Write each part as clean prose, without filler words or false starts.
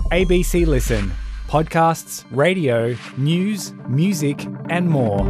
ABC Listen. Podcasts, radio, news, music and more.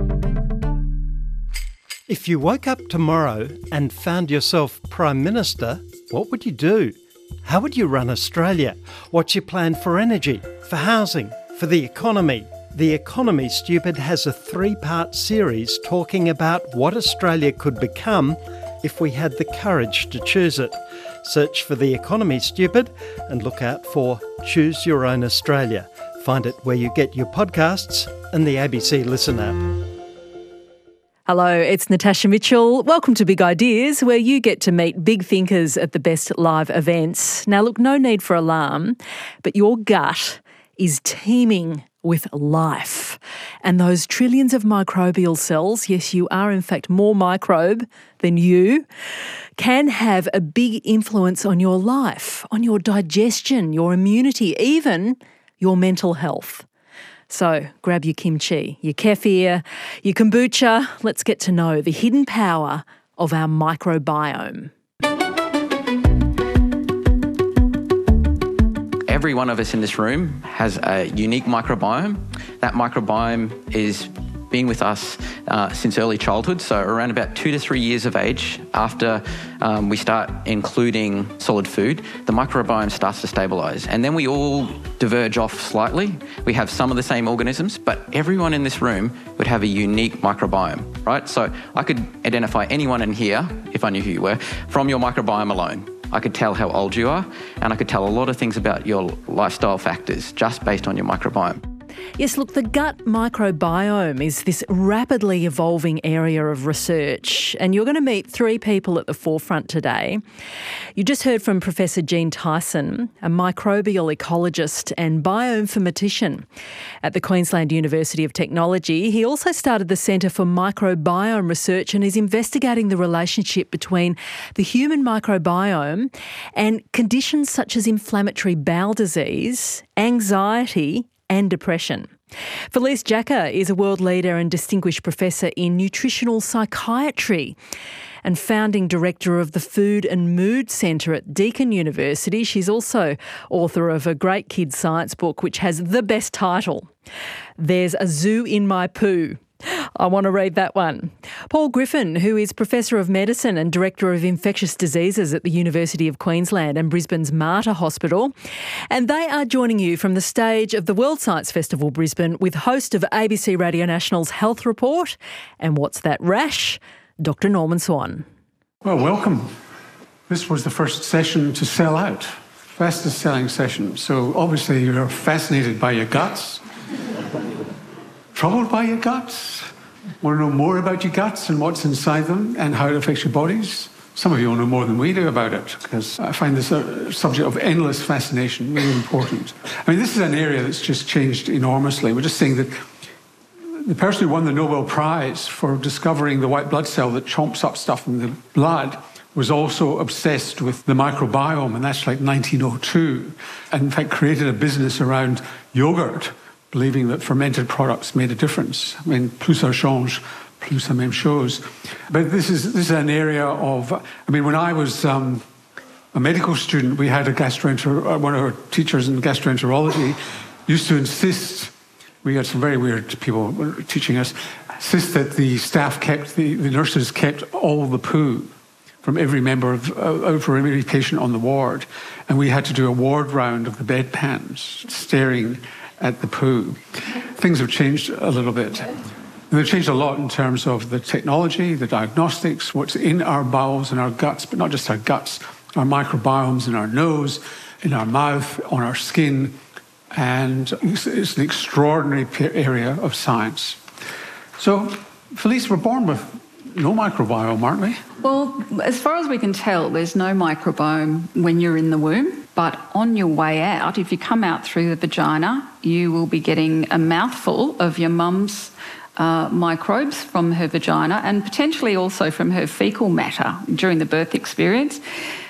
If you woke up tomorrow and found yourself Prime Minister, what would you do? How would you run Australia? What's your plan for energy, for housing, for the economy? The Economy Stupid has a 3-part series talking about what Australia could become if we had the courage to choose it. Search for The Economy Stupid and look out for Choose Your Own Australia. Find it where you get your podcasts and the ABC Listen app. Hello, it's Natasha Mitchell. Welcome to Big Ideas, where you get to meet big thinkers at the best live events. Now look, no need for alarm, but your gut is teeming with life. And those trillions of microbial cells, yes, you are in fact more microbe than you, can have a big influence on your life, on your digestion, your immunity, even your mental health. So grab your kimchi, your kefir, your kombucha. Let's get to know the hidden power of our microbiome. Every one of us in this room has a unique microbiome. That microbiome is been with us since early childhood, so around about 2 to 3 years of age, after we start including solid food, the microbiome starts to stabilise. And then we all diverge off slightly. We have some of the same organisms, but everyone in this room would have a unique microbiome, right? So I could identify anyone in here, if I knew who you were, from your microbiome alone. I could tell how old you are, and I could tell a lot of things about your lifestyle factors just based on your microbiome. Yes, look, the gut microbiome is this rapidly evolving area of research, and you're going to meet 3 people at the forefront today. You just heard from Professor Jean Tyson, a microbial ecologist and bioinformatician at the Queensland University of Technology. He also started the Centre for Microbiome Research and is investigating the relationship between the human microbiome and conditions such as inflammatory bowel disease, anxiety and depression. Felice Jacka is a world leader and distinguished professor in nutritional psychiatry and founding director of the Food and Mood Centre at Deakin University. She's also author of a great kids' science book which has the best title, There's a Zoo in My Poo. I want to read that one. Paul Griffin, who is Professor of Medicine and Director of Infectious Diseases at the University of Queensland and Brisbane's Mater Hospital. And they are joining you from the stage of the World Science Festival Brisbane with host of ABC Radio National's Health Report and What's That Rash, Dr. Norman Swan. Well, welcome. This was the first session to sell out. Fastest selling session. So obviously you're fascinated by your guts. Troubled by your guts? Want to know more about your guts and what's inside them and how it affects your bodies? Some of you will know more than we do about it, because I find this a subject of endless fascination, really important. I mean, this is an area that's just changed enormously. We're just saying that the person who won the Nobel Prize for discovering the white blood cell that chomps up stuff in the blood was also obsessed with the microbiome, and that's like 1902, and in fact created a business around yogurt, believing that fermented products made a difference. I mean, plus ça change, plus la même chose. But this is an area of, I mean, when I was a medical student, we had one of our teachers in gastroenterology used to insist, we had some very weird people teaching us, insist that the staff kept, the nurses kept all the poo from every member for every patient on the ward. And we had to do a ward round of the bedpans, staring at the poo. Things have changed a little bit. They've changed a lot in terms of the technology, the diagnostics, what's in our bowels and our guts, but not just our guts, our microbiomes in our nose, in our mouth, on our skin, and it's an extraordinary area of science. So, Felice, we're born with no microbiome, aren't we? Well, as far as we can tell, there's no microbiome when you're in the womb. But on your way out, if you come out through the vagina, you will be getting a mouthful of your mum's microbes from her vagina and potentially also from her fecal matter during the birth experience.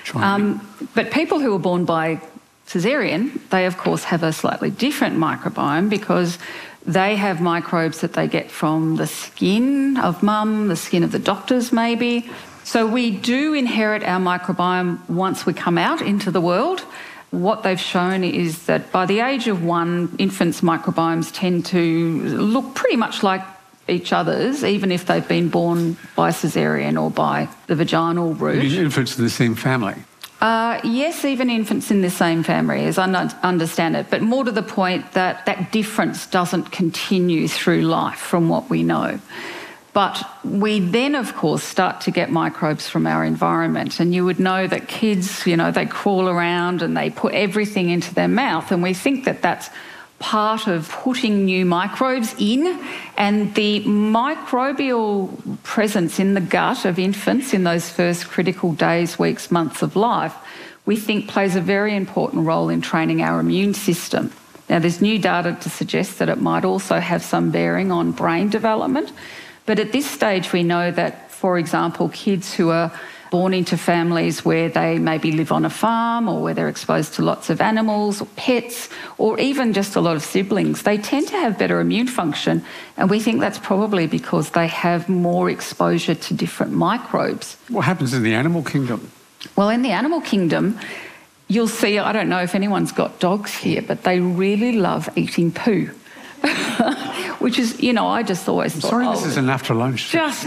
But people who are born by caesarean, they of course have a slightly different microbiome because they have microbes that they get from the skin of mum, the skin of the doctors maybe. So we do inherit our microbiome once we come out into the world, what they've shown is that by the age of 1, infants' microbiomes tend to look pretty much like each other's, even if they've been born by caesarean or by the vaginal route. Infants in the same family? Yes, even infants in the same family, as I understand it, but more to the point that that difference doesn't continue through life from what we know. But we then, of course, start to get microbes from our environment. And you would know that kids, they crawl around and they put everything into their mouth. And we think that that's part of putting new microbes in. And the microbial presence in the gut of infants in those first critical days, weeks, months of life, we think plays a very important role in training our immune system. Now, there's new data to suggest that it might also have some bearing on brain development. But at this stage, we know that, for example, kids who are born into families where they maybe live on a farm or where they're exposed to lots of animals or pets or even just a lot of siblings, they tend to have better immune function. And we think that's probably because they have more exposure to different microbes. What happens in the animal kingdom? Well, in the animal kingdom, you'll see, I don't know if anyone's got dogs here, but they really love eating poo. Which is, I just always thought... Sorry, this isn't after lunch. Just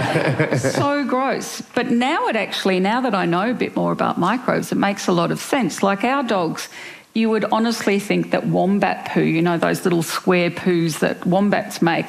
so gross. But now that I know a bit more about microbes, it makes a lot of sense. Like our dogs, you would honestly think that wombat poo, those little square poos that wombats make,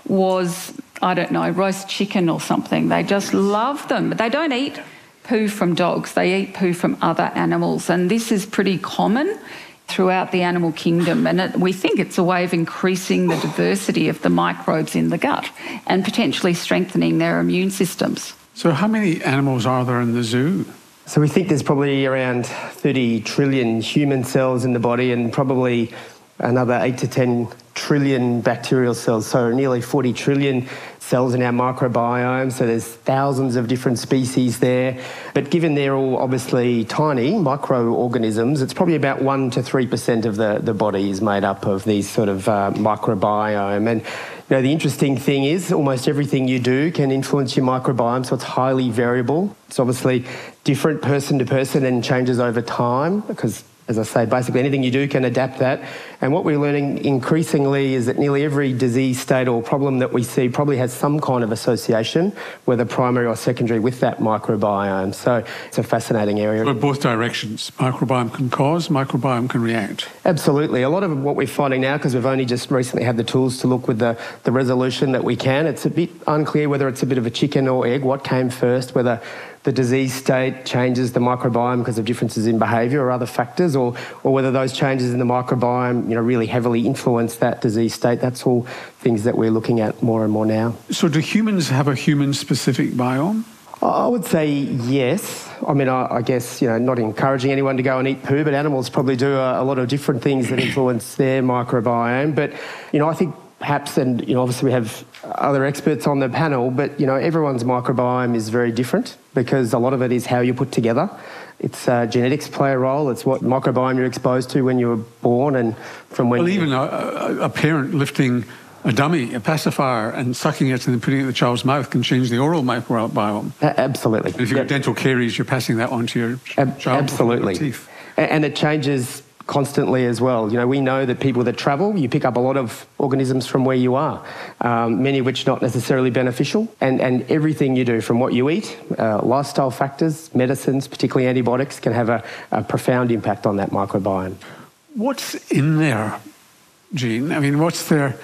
was, I don't know, roast chicken or something. They just love them. But they don't eat poo from dogs. They eat poo from other animals. And this is pretty common throughout the animal kingdom, and we think it's a way of increasing the diversity of the microbes in the gut and potentially strengthening their immune systems. So how many animals are there in the zoo? So we think there's probably around 30 trillion human cells in the body and probably another 8 to 10 trillion bacterial cells, so nearly 40 trillion cells in our microbiome, so there's thousands of different species there. But given they're all obviously tiny microorganisms, it's probably about 1 to 3% of the body is made up of these sort of microbiome. And the interesting thing is almost everything you do can influence your microbiome, so it's highly variable. It's obviously different person to person and changes over time because, as I say, basically anything you do can adapt that. And what we're learning increasingly is that nearly every disease state or problem that we see probably has some kind of association, whether primary or secondary, with that microbiome. So it's a fascinating area. But both directions. Microbiome can cause, microbiome can react. Absolutely. A lot of what we're finding now, because we've only just recently had the tools to look with the resolution that we can, it's a bit unclear whether it's a bit of a chicken or egg, what came first, whether the disease state changes the microbiome because of differences in behaviour or other factors, or whether those changes in the microbiome, really heavily influence that disease state. That's all things that we're looking at more and more now. So do humans have a human-specific biome? I would say yes. I mean, I guess, not encouraging anyone to go and eat poo, but animals probably do a lot of different things that influence their microbiome. But, I think perhaps, and obviously we have other experts on the panel, but everyone's microbiome is very different because a lot of it is how you're put together. It's genetics play a role. It's what microbiome you're exposed to when you were born and from when... Well, even a parent lifting a dummy, a pacifier, and sucking it and then putting it in the child's mouth can change the oral microbiome. Absolutely. And if you've got dental caries, you're passing that on to your child. Absolutely. Teeth. And it changes constantly as well. We know that people that travel, you pick up a lot of organisms from where you are, many of which not necessarily beneficial. And everything you do, from what you eat, lifestyle factors, medicines, particularly antibiotics, can have a profound impact on that microbiome. What's in there, Jean? I mean, what's there?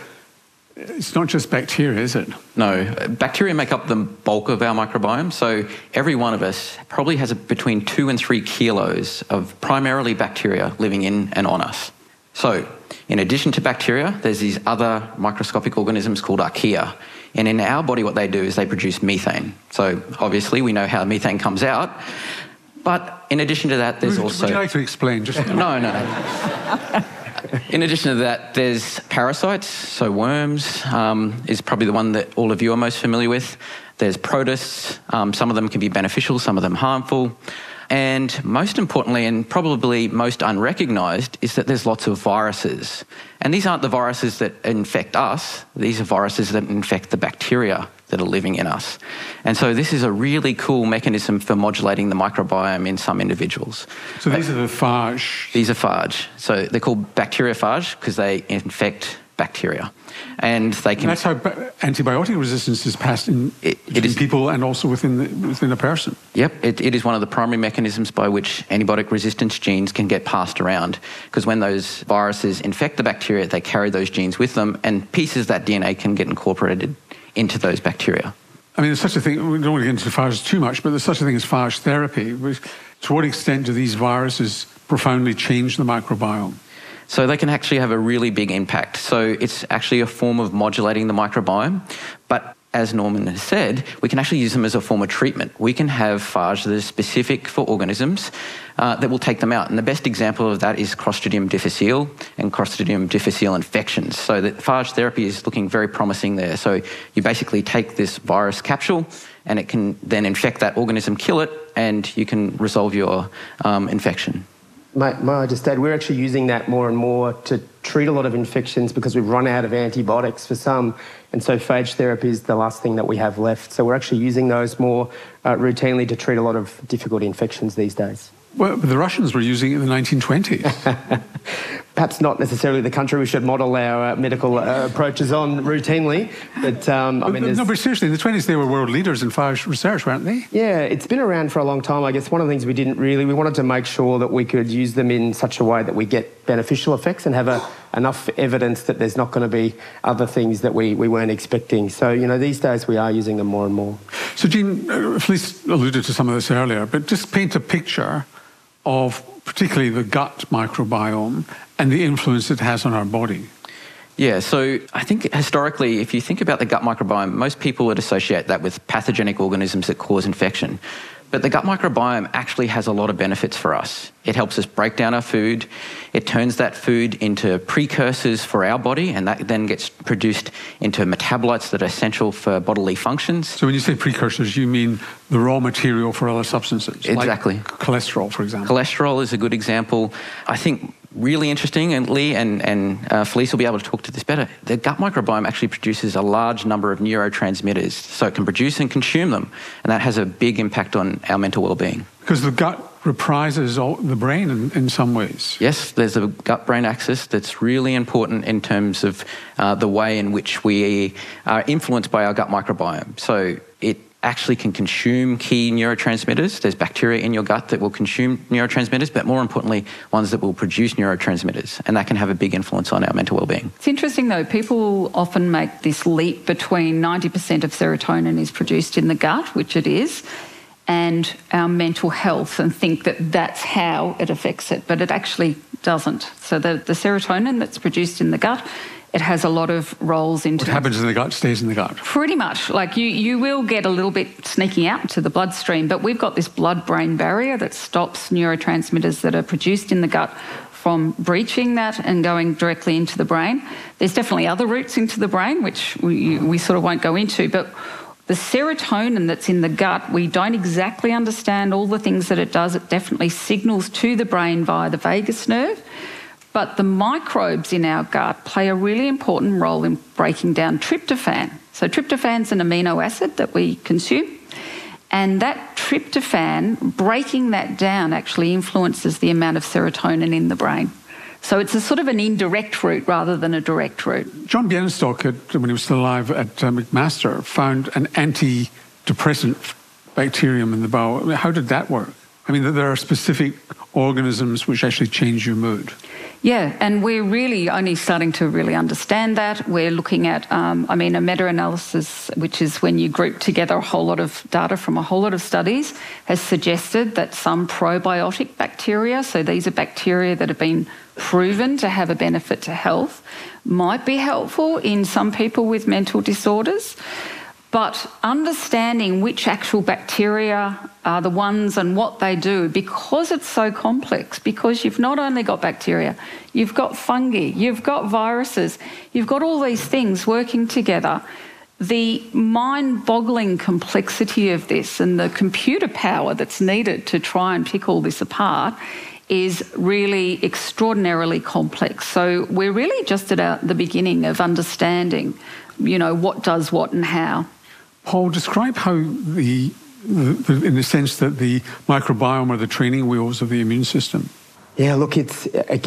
It's not just bacteria, is it? No, bacteria make up the bulk of our microbiome. So every one of us probably has between 2 and 3 kilos of primarily bacteria living in and on us. So in addition to bacteria, there's these other microscopic organisms called archaea. And in our body, what they do is they produce methane. So obviously we know how methane comes out. But in addition to that, there's also... Would you like to explain? No. In addition to that, there's parasites, so worms is probably the one that all of you are most familiar with. There's protists. Some of them can be beneficial, some of them harmful. And most importantly, and probably most unrecognised, is that there's lots of viruses. And these aren't the viruses that infect us. These are viruses that infect the bacteria that are living in us. And so this is a really cool mechanism for modulating the microbiome in some individuals. So these are the phage? These are phage. So they're called bacteriophage because they infect bacteria. And they can... And that's how antibiotic resistance is passed in people and also within a person. Yep, it is one of the primary mechanisms by which antibiotic resistance genes can get passed around, because when those viruses infect the bacteria, they carry those genes with them, and pieces of that DNA can get incorporated into those bacteria. I mean, there's such a thing, we don't want to get into phage too much, but there's such a thing as phage therapy. To what extent do these viruses profoundly change the microbiome? So they can actually have a really big impact. So it's actually a form of modulating the microbiome. But as Norman has said, we can actually use them as a form of treatment. We can have phage that is specific for organisms that will take them out. And the best example of that is Clostridium difficile and Clostridium difficile infections. So the phage therapy is looking very promising there. So you basically take this virus capsule and it can then infect that organism, kill it, and you can resolve your infection. May I just add, we're actually using that more and more to treat a lot of infections because we've run out of antibiotics for some, and so phage therapy is the last thing that we have left. So we're actually using those more routinely to treat a lot of difficult infections these days. Well, the Russians were using it in the 1920s. Perhaps not necessarily the country we should model our medical approaches on routinely, but No, but seriously, in the 20s they were world leaders in phage research, weren't they? Yeah, it's been around for a long time. I guess one of the things we wanted to make sure that we could use them in such a way that we get beneficial effects and have enough evidence that there's not going to be other things that we weren't expecting. So, these days we are using them more and more. So, Jean, Felice alluded to some of this earlier, but just paint a picture of particularly the gut microbiome and the influence it has on our body. Yeah, so I think historically, if you think about the gut microbiome, most people would associate that with pathogenic organisms that cause infection. But the gut microbiome actually has a lot of benefits for us. It helps us break down our food. It turns that food into precursors for our body, and that then gets produced into metabolites that are essential for bodily functions. So when you say precursors, you mean the raw material for other substances? Exactly. Like cholesterol, for example. Cholesterol is a good example. I think really interesting, and Lee and Felice will be able to talk to this better. The gut microbiome actually produces a large number of neurotransmitters, so it can produce and consume them, and that has a big impact on our mental well-being. Because the gut reprises the brain in some ways. Yes, there's a gut-brain axis that's really important in terms of the way in which we are influenced by our gut microbiome. So it actually can consume key neurotransmitters. There's bacteria in your gut that will consume neurotransmitters, but more importantly, ones that will produce neurotransmitters, and that can have a big influence on our mental well-being. It's interesting though, people often make this leap between 90% of serotonin is produced in the gut, which it is, and our mental health, and think that that's how it affects it, but it actually doesn't. So the serotonin that's produced in the gut, it has a lot of roles into... What happens in the gut stays in the gut. Pretty much. Like you will get a little bit sneaking out to the bloodstream, but we've got this blood-brain barrier that stops neurotransmitters that are produced in the gut from breaching that and going directly into the brain. There's definitely other routes into the brain, which we sort of won't go into, but the serotonin that's in the gut, we don't exactly understand all the things that it does. It definitely signals to the brain via the vagus nerve. But the microbes in our gut play a really important role in breaking down tryptophan. So tryptophan's an amino acid that we consume. And that tryptophan, breaking that down, actually influences the amount of serotonin in the brain. So it's a sort of an indirect route rather than a direct route. John Bienenstock, when he was still alive at McMaster, found an antidepressant bacterium in the bowel. How did that work? I mean, there are specific organisms which actually change your mood. Yeah, and we're really only starting to really understand that. We're looking at, a meta-analysis, which is when you group together a whole lot of data from a whole lot of studies, has suggested that some probiotic bacteria, so these are bacteria that have been proven to have a benefit to health, might be helpful in some people with mental disorders. But understanding which actual bacteria are the ones and what they do, because it's so complex, because you've not only got bacteria, you've got fungi, you've got viruses, you've got all these things working together. The mind-boggling complexity of this and the computer power that's needed to try and pick all this apart is really extraordinarily complex. So we're really just at the beginning of understanding, what does what and how. Paul, describe how in the sense that the microbiome are the training wheels of the immune system. Yeah, look, it's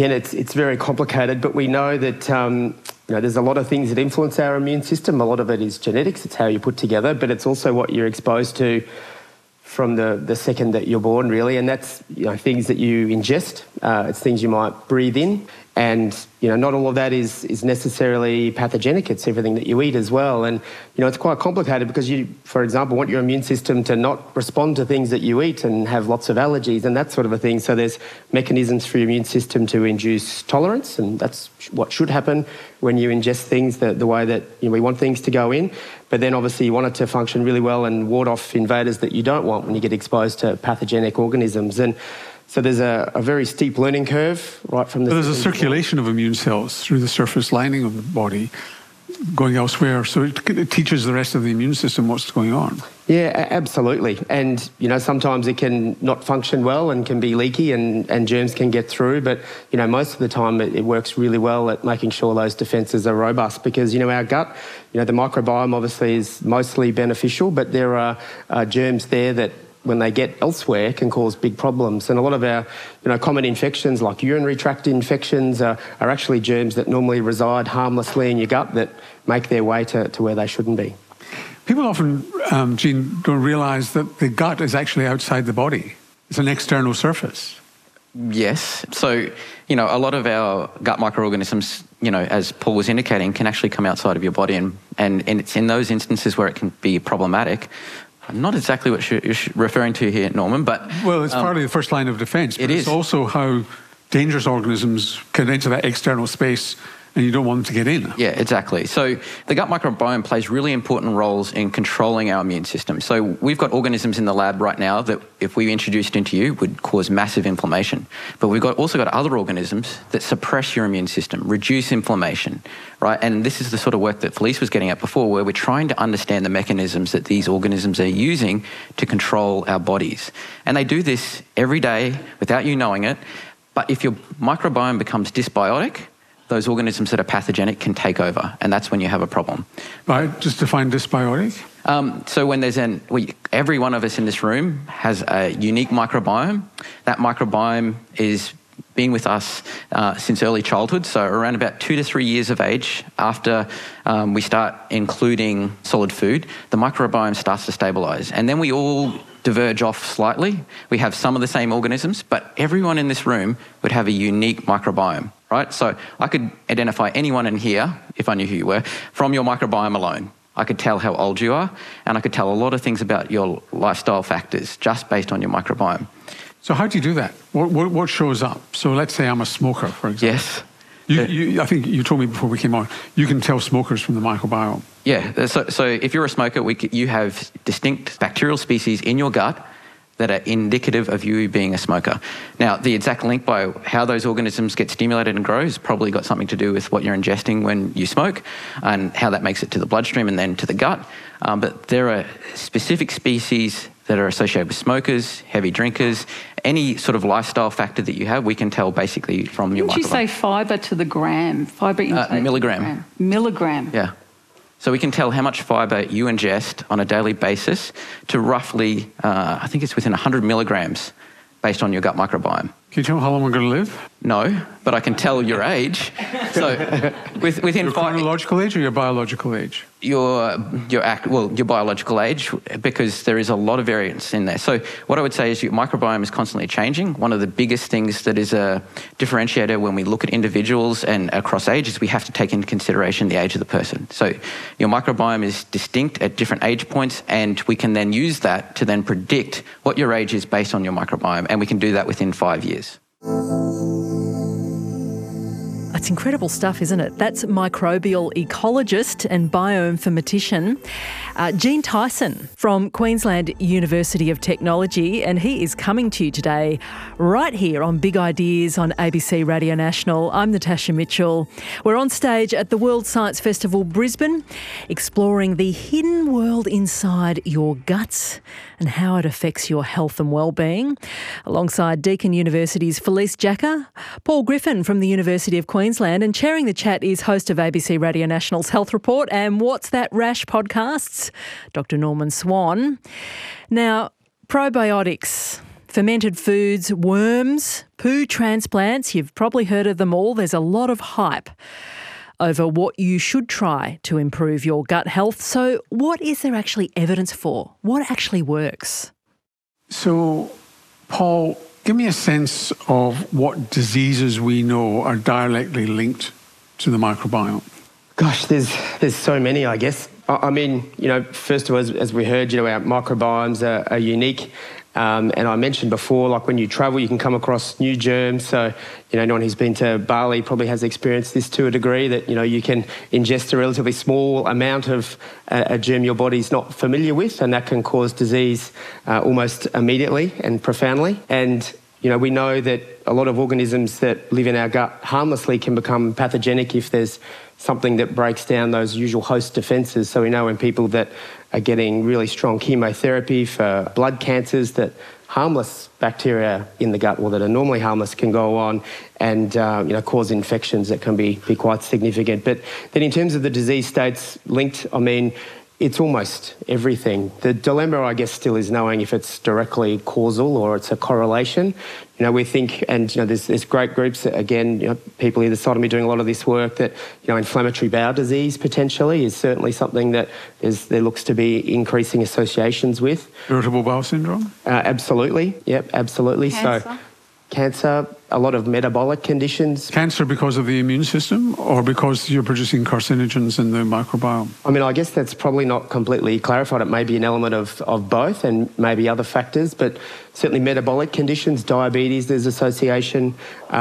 very complicated, but we know that there's a lot of things that influence our immune system. A lot of it is genetics; it's how you're put together, but it's also what you're exposed to from the second that you're born, really, and that's things that you ingest. It's things you might breathe in, and not all of that is necessarily pathogenic. It's everything that you eat as well, and it's quite complicated because you, for example, want your immune system to not respond to things that you eat and have lots of allergies and that sort of a thing. So there's mechanisms for your immune system to induce tolerance, and that's what should happen when you ingest things the way that we want things to go in. But then obviously you want it to function really well and ward off invaders that you don't want when you get exposed to pathogenic organisms. And so there's a very steep learning curve right from the... There's a circulation of immune cells through the surface lining of the body going elsewhere, so it teaches the rest of the immune system what's going on. Yeah, absolutely. And, sometimes it can not function well and can be leaky and germs can get through, but, most of the time it works really well at making sure those defences are robust because, our gut, the microbiome obviously is mostly beneficial, but there are germs there that when they get elsewhere can cause big problems. And a lot of our common infections like urinary tract infections are actually germs that normally reside harmlessly in your gut that make their way to where they shouldn't be. People often, Jean, don't realise that the gut is actually outside the body. It's an external surface. Yes. So, a lot of our gut microorganisms, as Paul was indicating, can actually come outside of your body and it's in those instances where it can be problematic. Not exactly what you're referring to here, Norman, but... Well, it's partly the first line of defence, but it's also how dangerous organisms can enter that external space and you don't want them to get in. Yeah, exactly. So the gut microbiome plays really important roles in controlling our immune system. So we've got organisms in the lab right now that if we introduced into you would cause massive inflammation. But we've also got other organisms that suppress your immune system, reduce inflammation, right? And this is the sort of work that Felice was getting at before, where we're trying to understand the mechanisms that these organisms are using to control our bodies. And they do this every day without you knowing it. But if your microbiome becomes dysbiotic, those organisms that are pathogenic can take over, and that's when you have a problem. Right, just define dysbiotic. So when there's every one of us in this room has a unique microbiome. That microbiome is being with us since early childhood, so around about 2 to 3 years of age, after we start including solid food, the microbiome starts to stabilise. And then we all diverge off slightly. We have some of the same organisms, but everyone in this room would have a unique microbiome, right? So I could identify anyone in here, if I knew who you were, from your microbiome alone. I could tell how old you are, and I could tell a lot of things about your lifestyle factors just based on your microbiome. So how do you do that? What shows up? So let's say I'm a smoker, for example. Yes. I think you told me before we came on, you can tell smokers from the microbiome. Yeah, so if you're a smoker, you have distinct bacterial species in your gut that are indicative of you being a smoker. Now, the exact link by how those organisms get stimulated and grow has probably got something to do with what you're ingesting when you smoke and how that makes it to the bloodstream and then to the gut. But there are specific species that are associated with smokers, heavy drinkers, any sort of lifestyle factor that you have, we can tell basically from your microbiome. Did you say fibre to the gram? Fibre intake milligram. Milligram. Yeah. So we can tell how much fibre you ingest on a daily basis to roughly, I think it's within 100 milligrams based on your gut microbiome. Can you tell me how long we're going to live? No, but I can tell your age. So within your chronological age or your biological age? Your biological age, because there is a lot of variance in there. So what I would say is your microbiome is constantly changing. One of the biggest things that is a differentiator when we look at individuals and across age is we have to take into consideration the age of the person. So your microbiome is distinct at different age points, and we can then use that to then predict what your age is based on your microbiome, and we can do that within 5 years. It's incredible stuff, isn't it? That's microbial ecologist and bioinformatician Jean Tyson from Queensland University of Technology, and he is coming to you today right here on Big Ideas on ABC Radio National. I'm Natasha Mitchell. We're on stage at the World Science Festival Brisbane, exploring the hidden world inside your guts and how it affects your health and well-being. Alongside Deakin University's Felice Jacka, Paul Griffin from the University of Queensland, Queensland, and chairing the chat is host of ABC Radio National's Health Report and What's That Rash podcasts, Dr. Norman Swan. Now, probiotics, fermented foods, worms, poo transplants, you've probably heard of them all. There's a lot of hype over what you should try to improve your gut health. So what is there actually evidence for? What actually works? So, Paul, give me a sense of what diseases we know are directly linked to the microbiome. Gosh, there's so many, I guess. I mean, first of all, as we heard, our microbiomes are unique. And I mentioned before, like when you travel, you can come across new germs. So, anyone who's been to Bali probably has experienced this to a degree, that, you can ingest a relatively small amount of a germ your body's not familiar with, and that can cause disease almost immediately and profoundly. And, we know that a lot of organisms that live in our gut harmlessly can become pathogenic if there's something that breaks down those usual host defences. So we know in people that are getting really strong chemotherapy for blood cancers, that harmless bacteria in the gut, or that are normally harmless, can go on and cause infections that can be quite significant. But then in terms of the disease states linked, I mean, it's almost everything. The dilemma, I guess, still is knowing if it's directly causal or it's a correlation. We think, and there's great groups, again, people either side of me doing a lot of this work, that inflammatory bowel disease potentially is certainly something that there looks to be increasing associations with. Irritable bowel syndrome? Absolutely. Yep, absolutely. Cancer. So cancer, a lot of metabolic conditions. Cancer because of the immune system, or because you're producing carcinogens in the microbiome? I mean, I guess that's probably not completely clarified. It may be an element of both, and maybe other factors, but certainly metabolic conditions, diabetes, there's association,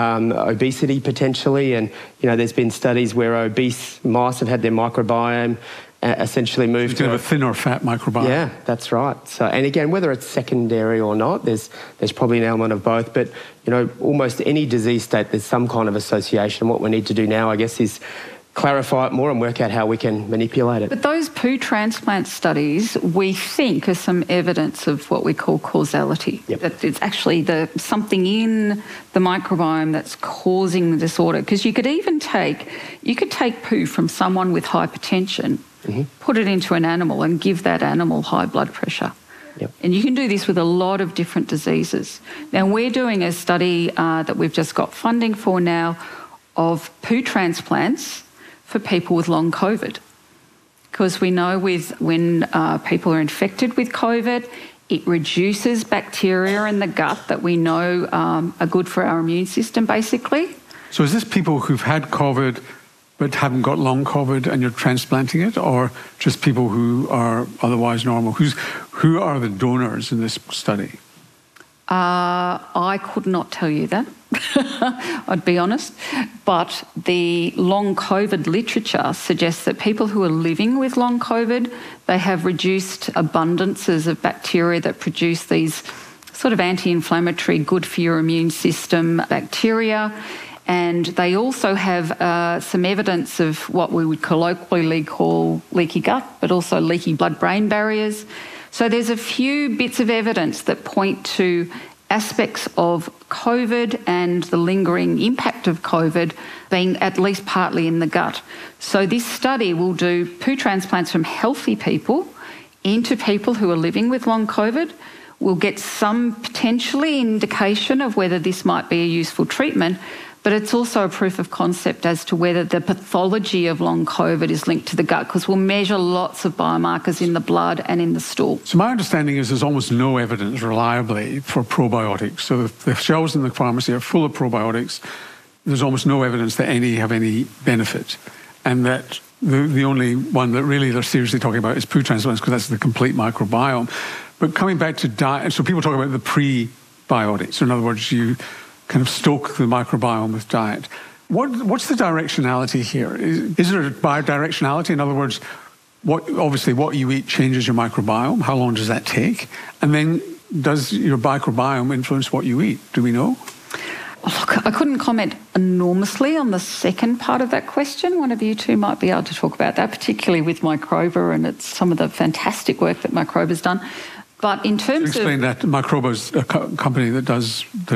obesity potentially, and there's been studies where obese mice have had their microbiome essentially moved to a thinner fat microbiome. Yeah, that's right. So, and again, whether it's secondary or not, there's probably an element of both. But almost any disease state, there's some kind of association. What we need to do now, I guess, is clarify it more and work out how we can manipulate it. But those poo transplant studies, we think, are some evidence of what we call causality. Yep. That it's actually something in the microbiome that's causing the disorder. Because you could take poo from someone with hypertension, put it into an animal and give that animal high blood pressure. Yep. And you can do this with a lot of different diseases. Now, we're doing a study that we've just got funding for now of poo transplants for people with long COVID. Because we know when people are infected with COVID, it reduces bacteria in the gut that we know are good for our immune system, basically. So is this people who've had COVID but haven't got long COVID and you're transplanting it, or just people who are otherwise normal? Who are the donors in this study? I could not tell you that, I'd be honest. But the long COVID literature suggests that people who are living with long COVID, they have reduced abundances of bacteria that produce these sort of anti-inflammatory, good for your immune system bacteria. And they also have some evidence of what we would colloquially call leaky gut, but also leaky blood-brain barriers. So there's a few bits of evidence that point to aspects of COVID and the lingering impact of COVID being at least partly in the gut. So this study will do poo transplants from healthy people into people who are living with long COVID. We'll get some potentially indication of whether this might be a useful treatment, but it's also a proof of concept as to whether the pathology of long COVID is linked to the gut, because we'll measure lots of biomarkers in the blood and in the stool. So my understanding is there's almost no evidence reliably for probiotics. So the shelves in the pharmacy are full of probiotics. There's almost no evidence that any have any benefit, and that the only one that really they're seriously talking about is poo transplants, because that's the complete microbiome. But coming back to diet, so people talk about the prebiotics. So in other words, you kind of stoke the microbiome with diet. What's the directionality here? Is there a bidirectionality? In other words, obviously what you eat changes your microbiome. How long does that take? And then does your microbiome influence what you eat? Do we know? Look, I couldn't comment enormously on the second part of that question. One of you two might be able to talk about that, particularly with Microba and it's some of the fantastic work that Microba's done. But in terms explain that Microba's a company that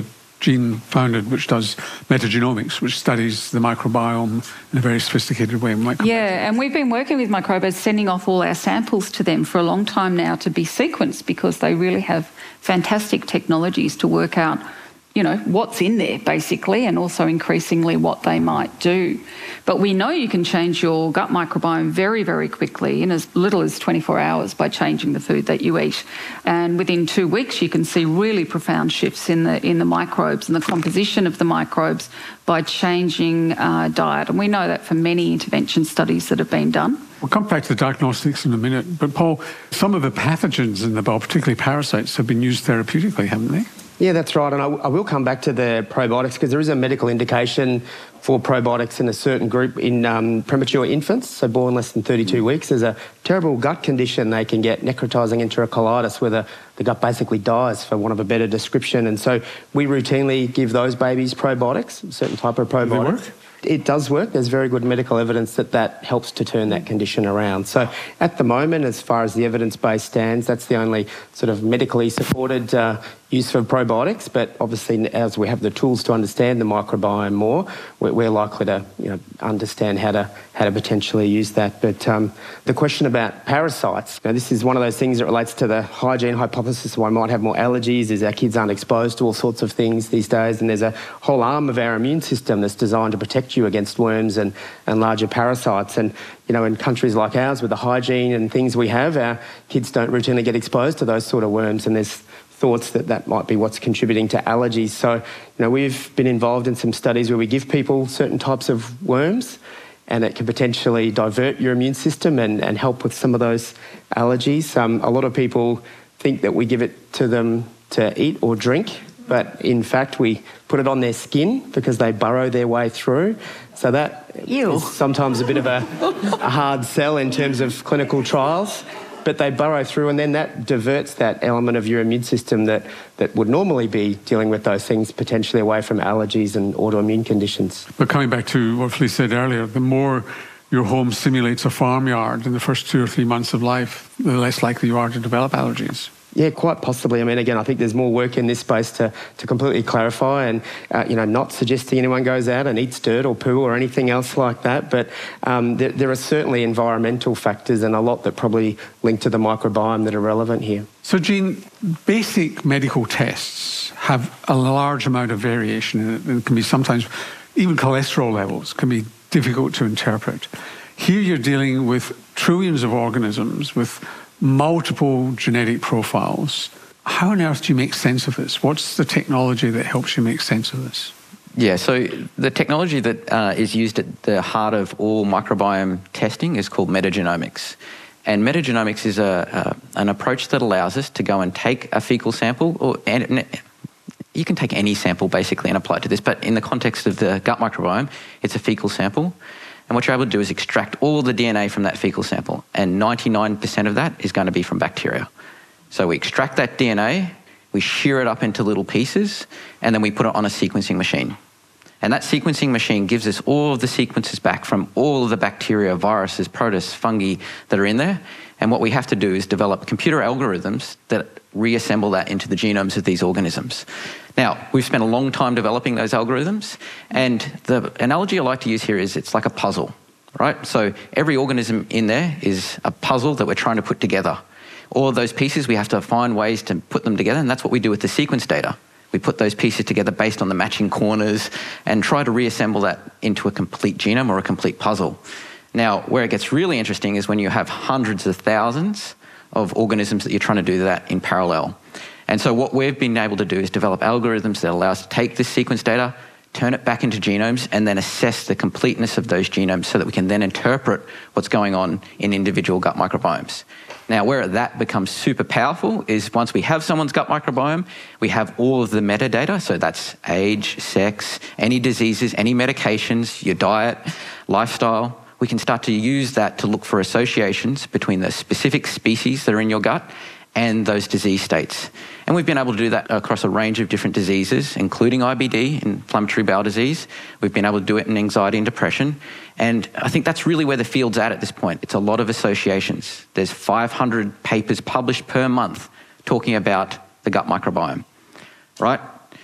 Jean founded, which does metagenomics, which studies the microbiome in a very sophisticated way. Yeah, and we've been working with Microba, sending off all our samples to them for a long time now to be sequenced, because they really have fantastic technologies to work out, what's in there, basically, and also increasingly what they might do. But we know you can change your gut microbiome very, very quickly, in as little as 24 hours, by changing the food that you eat. And within 2 weeks, you can see really profound shifts in the microbes and the composition of the microbes by changing diet. And we know that from many intervention studies that have been done. We'll come back to the diagnostics in a minute. But Paul, some of the pathogens in the bowel, particularly parasites, have been used therapeutically, haven't they? Yeah, that's right. And I will come back to the probiotics, because there is a medical indication for probiotics in a certain group in premature infants, so born less than 32 weeks. There's a terrible gut condition they can get, necrotizing enterocolitis, where the gut basically dies, for want of a better description. And so we routinely give those babies probiotics, a certain type of probiotic. Do they work? It does work. There's very good medical evidence that helps to turn that condition around. So at the moment, as far as the evidence base stands, that's the only sort of medically supported use for probiotics. But obviously, as we have the tools to understand the microbiome more, we're likely to understand how to potentially use that. But the question about parasites, this is one of those things that relates to the hygiene hypothesis. One might have more allergies, as our kids aren't exposed to all sorts of things these days, and there's a whole arm of our immune system that's designed to protect you against worms and larger parasites. And in countries like ours, with the hygiene and things we have, our kids don't routinely get exposed to those sort of worms, and there's thoughts that might be what's contributing to allergies. So, we've been involved in some studies where we give people certain types of worms, and it can potentially divert your immune system and help with some of those allergies. A lot of people think that we give it to them to eat or drink, but in fact we put it on their skin because they burrow their way through. So that is sometimes a bit of a hard sell in terms of clinical trials. But they burrow through, and then that diverts that element of your immune system that would normally be dealing with those things, potentially away from allergies and autoimmune conditions. But coming back to what Felice said earlier, the more your home simulates a farmyard in the first 2 or 3 months of life, the less likely you are to develop allergies. Yeah, quite possibly. I mean, again, I think there's more work in this space to completely clarify and, not suggesting anyone goes out and eats dirt or poo or anything else like that. But there are certainly environmental factors and a lot that probably link to the microbiome that are relevant here. So, Jean, basic medical tests have a large amount of variation in it, and can be sometimes, even cholesterol levels can be difficult to interpret. Here you're dealing with trillions of organisms with multiple genetic profiles. How on earth do you make sense of this? What's the technology that helps you make sense of this? Yeah, so the technology that is used at the heart of all microbiome testing is called metagenomics. And metagenomics is an approach that allows us to go and take a fecal sample, and you can take any sample basically and apply it to this, but in the context of the gut microbiome, it's a fecal sample. And what you're able to do is extract all the DNA from that fecal sample, and 99% of that is going to be from bacteria. So we extract that DNA, we shear it up into little pieces, and then we put it on a sequencing machine. And that sequencing machine gives us all of the sequences back from all of the bacteria, viruses, protists, fungi that are in there. And what we have to do is develop computer algorithms that reassemble that into the genomes of these organisms. Now, we've spent a long time developing those algorithms, and the analogy I like to use here is it's like a puzzle, right? So every organism in there is a puzzle that we're trying to put together. All of those pieces, we have to find ways to put them together, and that's what we do with the sequence data. We put those pieces together based on the matching corners and try to reassemble that into a complete genome or a complete puzzle. Now, where it gets really interesting is when you have hundreds of thousands of organisms that you're trying to do that in parallel. And so what we've been able to do is develop algorithms that allow us to take this sequence data, turn it back into genomes, and then assess the completeness of those genomes so that we can then interpret what's going on in individual gut microbiomes. Now, where that becomes super powerful is once we have someone's gut microbiome, we have all of the metadata, so that's age, sex, any diseases, any medications, your diet, lifestyle. We can start to use that to look for associations between the specific species that are in your gut and those disease states. And we've been able to do that across a range of different diseases, including IBD, inflammatory bowel disease. We've been able to do it in anxiety and depression. And I think that's really where the field's at this point. It's a lot of associations. There's 500 papers published per month talking about the gut microbiome, right?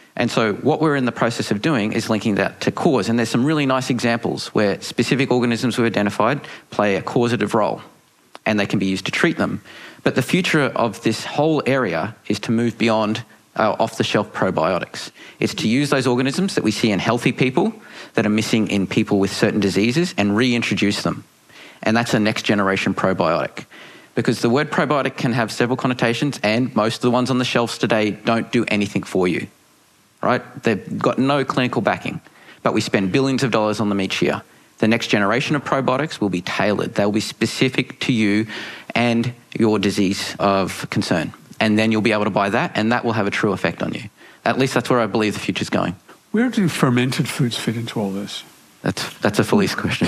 And so what we're in the process of doing is linking that to cause. And there's some really nice examples where specific organisms we've identified play a causative role, and they can be used to treat them. But the future of this whole area is to move beyond off-the-shelf probiotics. It's to use those organisms that we see in healthy people that are missing in people with certain diseases and reintroduce them. And that's a next-generation probiotic. Because the word probiotic can have several connotations, and most of the ones on the shelves today don't do anything for you, right? They've got no clinical backing, but we spend billions of dollars on them each year. The next generation of probiotics will be tailored. They'll be specific to you and your disease of concern. And then you'll be able to buy that, and that will have a true effect on you. At least that's where I believe the future's going. Where do fermented foods fit into all this? That's a Felice question.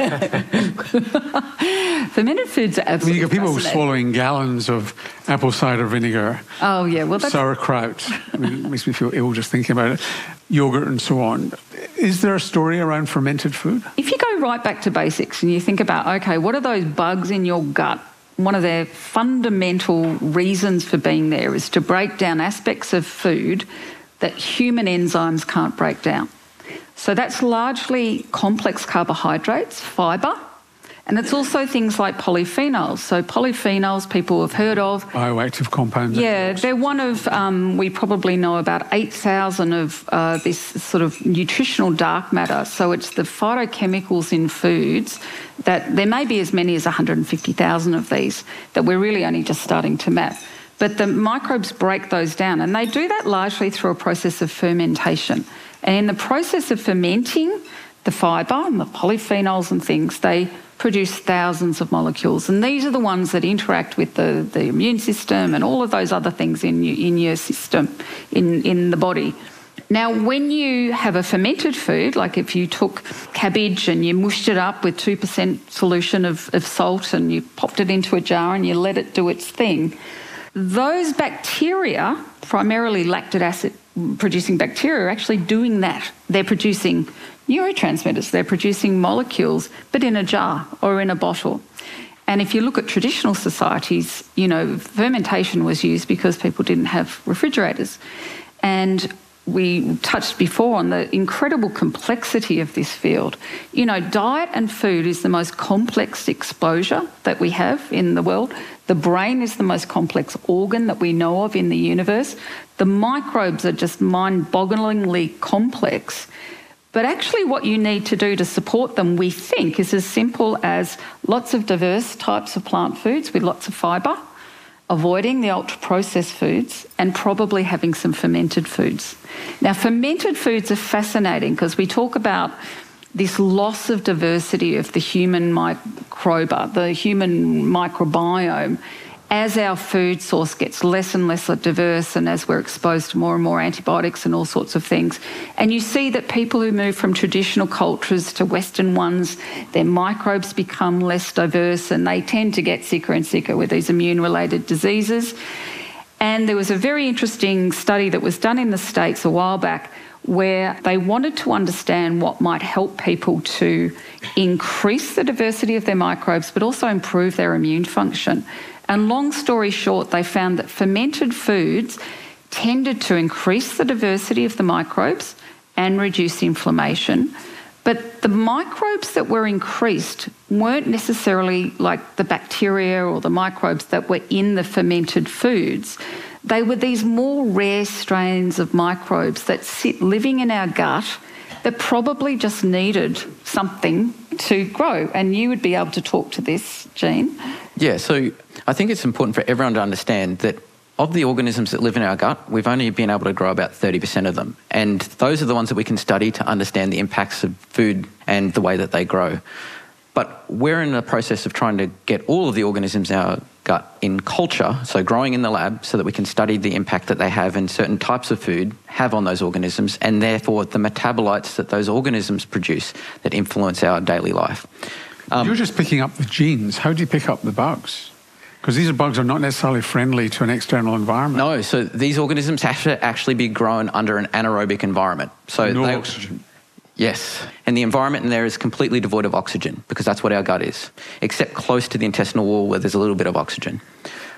Fermented foods are absolutely you've got people fascinating. swallowing gallons of apple cider vinegar, Oh, yeah. Well, that's... sauerkraut. I mean, it makes me feel ill just thinking about it. Yogurt and so on. Is there a story around fermented food? If you go right back to basics and you think about, okay, what are those bugs in your gut? One of their fundamental reasons for being there is to break down aspects of food that human enzymes can't break down. So that's largely complex carbohydrates, fibre, and it's also things like polyphenols. So polyphenols people have heard of. Bioactive compounds. Yeah, they're one of, we probably know about 8,000 of this sort of nutritional dark matter. So it's the phytochemicals in foods that there may be as many as 150,000 of these that we're really only just starting to map. But the microbes break those down, and they do that largely through a process of fermentation. And in the process of fermenting the fibre and the polyphenols and things, they produce thousands of molecules. And these are the ones that interact with the immune system and all of those other things in your system, in the body. Now, when you have a fermented food, like if you took cabbage and you mushed it up with 2% solution of salt and you popped it into a jar and you let it do its thing, those bacteria, primarily lactic acid producing bacteria, are actually doing that. They're producing neurotransmitters, they're producing molecules, but in a jar or in a bottle. And if you look at traditional societies, you know, fermentation was used because people didn't have refrigerators. And we touched before on the incredible complexity of this field. You know, diet and food is the most complex exposure that we have in the world. The brain is the most complex organ that we know of in the universe. The microbes are just mind-bogglingly complex. But actually what you need to do to support them, we think, is as simple as lots of diverse types of plant foods with lots of fibre, avoiding the ultra-processed foods, and probably having some fermented foods. Now, fermented foods are fascinating because we talk about this loss of diversity of the human microba, the human microbiome, as our food source gets less and less diverse and as we're exposed to more and more antibiotics and all sorts of things. And you see that people who move from traditional cultures to Western ones, their microbes become less diverse and they tend to get sicker and sicker with these immune-related diseases. And there was a very interesting study that was done in the States a while back where they wanted to understand what might help people to increase the diversity of their microbes but also improve their immune function. And long story short, they found that fermented foods tended to increase the diversity of the microbes and reduce inflammation. But the microbes that were increased weren't necessarily like the bacteria or the microbes that were in the fermented foods. They were these more rare strains of microbes that sit living in our gut that probably just needed something to grow. And you would be able to talk to this, Jean. Yeah, so I think it's important for everyone to understand that of the organisms that live in our gut, we've only been able to grow about 30% of them. And those are the ones that we can study to understand the impacts of food and the way that they grow. But we're in the process of trying to get all of the organisms in our gut in culture, so growing in the lab, so that we can study the impact that they have and certain types of food have on those organisms, and therefore the metabolites that those organisms produce that influence our daily life. You're just picking up the genes. How do you pick up the bugs? Because these bugs are not necessarily friendly to an external environment. No, so these organisms have to actually be grown under an anaerobic environment. So no oxygen. Yes, and the environment in there is completely devoid of oxygen because that's what our gut is, except close to the intestinal wall where there's a little bit of oxygen.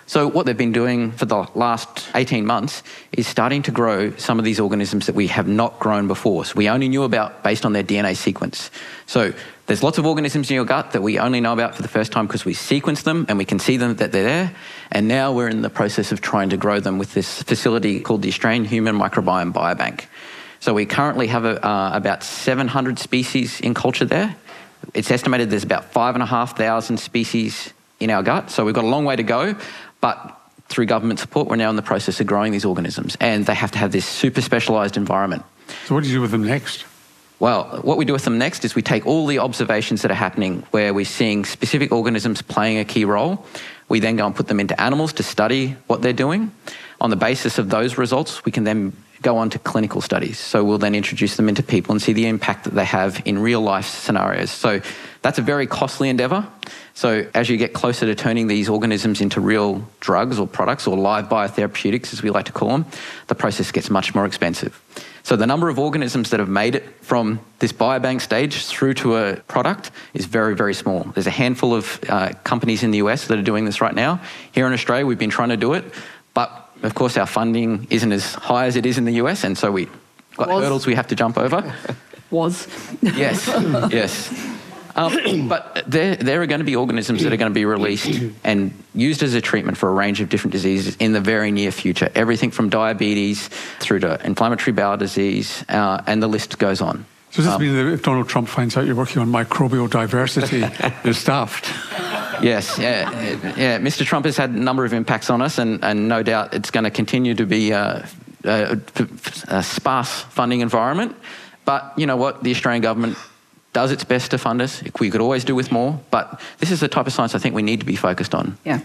So what they've been doing for the last 18 months is starting to grow some of these organisms that we have not grown before. So we only knew about based on their DNA sequence. So there's lots of organisms in your gut that we only know about for the first time because we sequence them and we can see them that they're there. And now we're in the process of trying to grow them with this facility called the Australian Human Microbiome Biobank. So we currently have about 700 species in culture there. It's estimated there's about 5,500 species in our gut. So we've got a long way to go. But through government support, we're now in the process of growing these organisms, and they have to have this super specialised environment. So what do you do with them next? Well, what we do with them next is we take all the observations that are happening where we're seeing specific organisms playing a key role. We then go and put them into animals to study what they're doing. On the basis of those results, we can then go on to clinical studies. So we'll then introduce them into people and see the impact that they have in real life scenarios. So that's a very costly endeavour. So as you get closer to turning these organisms into real drugs or products or live biotherapeutics, as we like to call them, the process gets much more expensive. So the number of organisms that have made it from this biobank stage through to a product is very, very small. There's a handful of companies in the US that are doing this right now. Here in Australia, we've been trying to do it, but of course our funding isn't as high as it is in the US, and so we've got hurdles we have to jump over. Yes, yes. But there are going to be organisms that are going to be released and used as a treatment for a range of different diseases in the very near future. Everything from diabetes through to inflammatory bowel disease, and the list goes on. So does this mean that if Donald Trump finds out you're working on microbial diversity, you're stuffed? Yes, yeah. Mr. Trump has had a number of impacts on us, and no doubt it's going to continue to be a sparse funding environment. But you know what? The Australian government does its best to fund us. We could always do with more, but this is the type of science I think we need to be focused on. Yeah.